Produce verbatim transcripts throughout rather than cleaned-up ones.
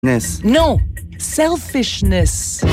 Ness. No, selfishness.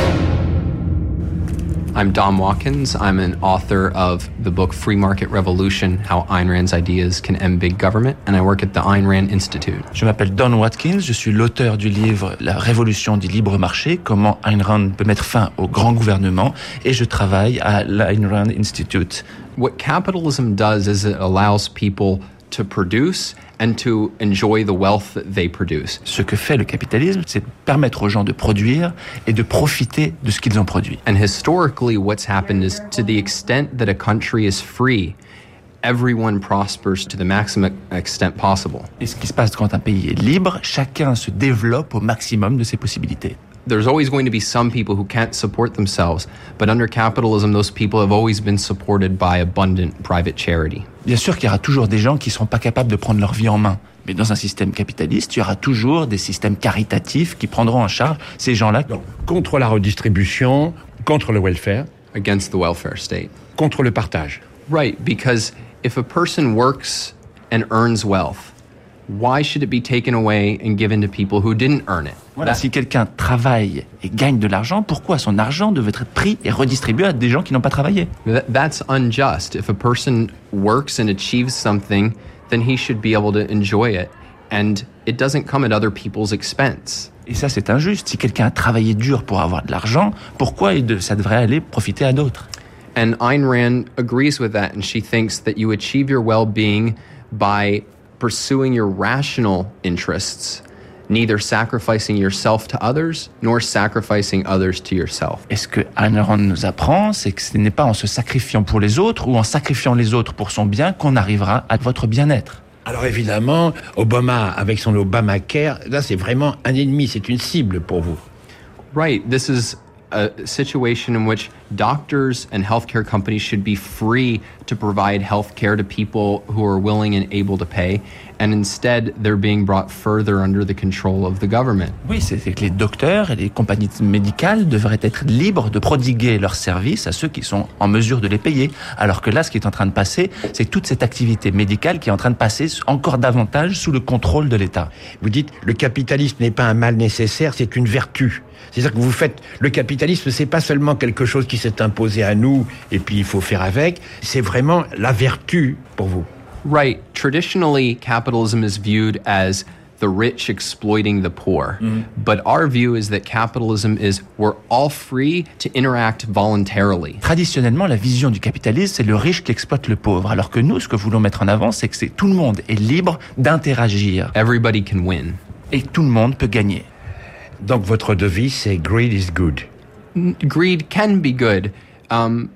I'm Dom Watkins. I'm an author of the book Free Market Revolution, How Ayn Rand's Ideas Can End Big Government, and I work at the Ayn Rand Institute. Je m'appelle Don Watkins, je suis l'auteur du livre La Révolution du libre marché, comment Ayn Rand peut mettre fin au grand gouvernement, et je travaille à l'Ayn Rand Institute. What capitalism does is it allows people to produce and to enjoy the wealth that they produce. Ce que fait le capitalisme, c'est permettre aux gens de produire et de profiter de ce qu'ils ont produit. And historically, what's happened is to the extent that a country is free, everyone prospers to the maximum extent possible. Et ce qui se passe quand un pays est libre, chacun se développe au maximum de ses possibilités. There's always going to be some people who can't support themselves, but under capitalism, those people have always been supported by abundant private charity. Bien sûr qu'il y aura toujours des gens qui ne seront pas capables de prendre leur vie en main. Mais dans un système capitaliste, il y aura toujours des systèmes caritatifs qui prendront en charge ces gens-là. Donc, contre la redistribution, contre le welfare. Against the welfare state. Contre le partage. Right, because if a person works and earns wealth, why should it be taken away and given to people who didn't earn it? Voilà, si quelqu'un travaille et gagne de l'argent, pourquoi son argent devait être pris et redistribué à des gens qui n'ont pas travaillé? That, that's unjust. If a person works and achieves something, then he should be able to enjoy it. And it doesn't come at other people's expense. Et ça, c'est injuste. Si quelqu'un a travaillé dur pour avoir de l'argent, pourquoi ça devrait aller profiter à d'autres? And Ayn Rand agrees with that, and she thinks that you achieve your well-being by pursuing your rational interests, neither sacrificing yourself to others, nor sacrificing others to yourself. Et ce que Ayn Rand nous apprend, c'est que ce n'est pas en se sacrifiant pour les autres ou en sacrifiant les autres pour son bien qu'on arrivera à votre bien-être. Alors évidemment, Obama, avec son Obamacare, là c'est vraiment un ennemi, c'est une cible pour vous. Right, this is a situation in which doctors and healthcare companies should be free to provide healthcare to people who are willing and able to pay, and instead they're being brought further under the control of the government. Oui, c'est que les docteurs et les compagnies médicales devraient être libres de prodiguer leurs services à ceux qui sont en mesure de les payer, alors que là, ce qui est en train de passer, c'est toute cette activité médicale qui est en train de passer encore davantage sous le contrôle de l'État. Vous dites, le capitalisme n'est pas un mal nécessaire, c'est une vertu. C'est-à-dire que vous faites, le capitalisme, c'est pas seulement quelque chose qui s'est imposé à nous et puis il faut faire avec, c'est vraiment la vertu pour vous. Right. Traditionally, capitalism is viewed as the rich exploiting the poor. Mm-hmm. But our view is that capitalism is we're all free to interact voluntarily. Traditionnellement, la vision du capitalisme, c'est le riche qui exploite le pauvre. Alors que nous, ce que nous voulons mettre en avant, c'est que c'est, tout le monde est libre d'interagir. Everybody can win. Et tout le monde peut gagner. Donc votre devise, c'est « Greed is good ». Greed can be good um,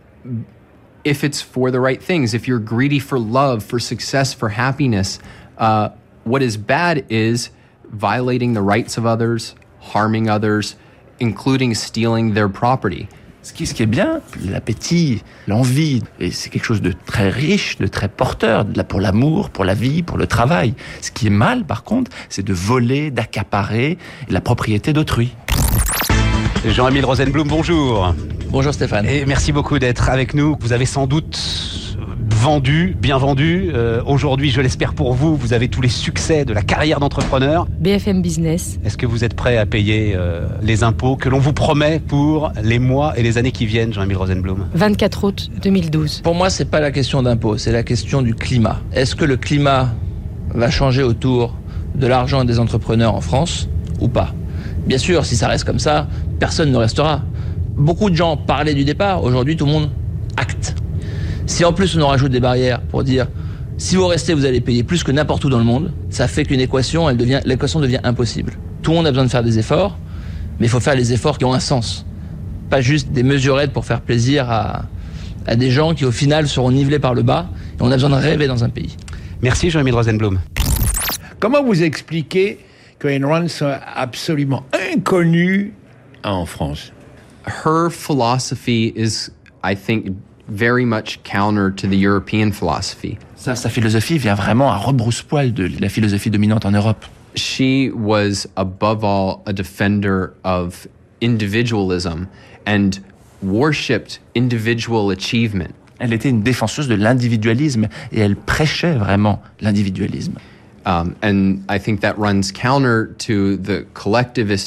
if it's for the right things. If you're greedy for love, for success, for happiness, uh, what is bad is violating the rights of others, harming others, including stealing their property. Ce qui, ce qui est bien, l'appétit, l'envie, et c'est quelque chose de très riche, de très porteur, de la, pour l'amour, pour la vie, pour le travail. Ce qui est mal, par contre, c'est de voler, d'accaparer la propriété d'autrui. Jean-Émile Rosenblum, bonjour. Bonjour Stéphane. Et merci beaucoup d'être avec nous. Vous avez sans doute vendu, bien vendu. Euh, aujourd'hui, je l'espère pour vous, vous avez tous les succès de la carrière d'entrepreneur. B F M Business. Est-ce que vous êtes prêt à payer euh, les impôts que l'on vous promet pour les mois et les années qui viennent, Jean-Émile Rosenblum? vingt-quatre août deux mille douze. Pour moi, c'est pas la question d'impôts, c'est la question du climat. Est-ce que le climat va changer autour de l'argent des entrepreneurs en France ou pas? Bien sûr, si ça reste comme ça, personne ne restera. Beaucoup de gens parlaient du départ, aujourd'hui tout le monde acte. Si en plus on en rajoute des barrières pour dire si vous restez vous allez payer plus que n'importe où dans le monde, ça fait qu'une équation, elle devient, l'équation devient impossible. Tout le monde a besoin de faire des efforts, mais il faut faire les efforts qui ont un sens. Pas juste des mesurettes pour faire plaisir à, à des gens qui au final seront nivelés par le bas, et on a besoin de rêver dans un pays. Merci Jean-Émile Rosenblum. Comment vous expliquez que Ayn Rand soit absolument inconnue en France? Her philosophy is, I think, very much counter to the European philosophy. Sa, sa philosophie vient vraiment à rebrousse-poil de la philosophie dominante en Europe. She was, above all, a defender of individualism and worshipped individual achievement. Elle était une défenseuse de l'individualisme et elle prêchait vraiment l'individualisme. Um, and I think that runs counter to the collectivist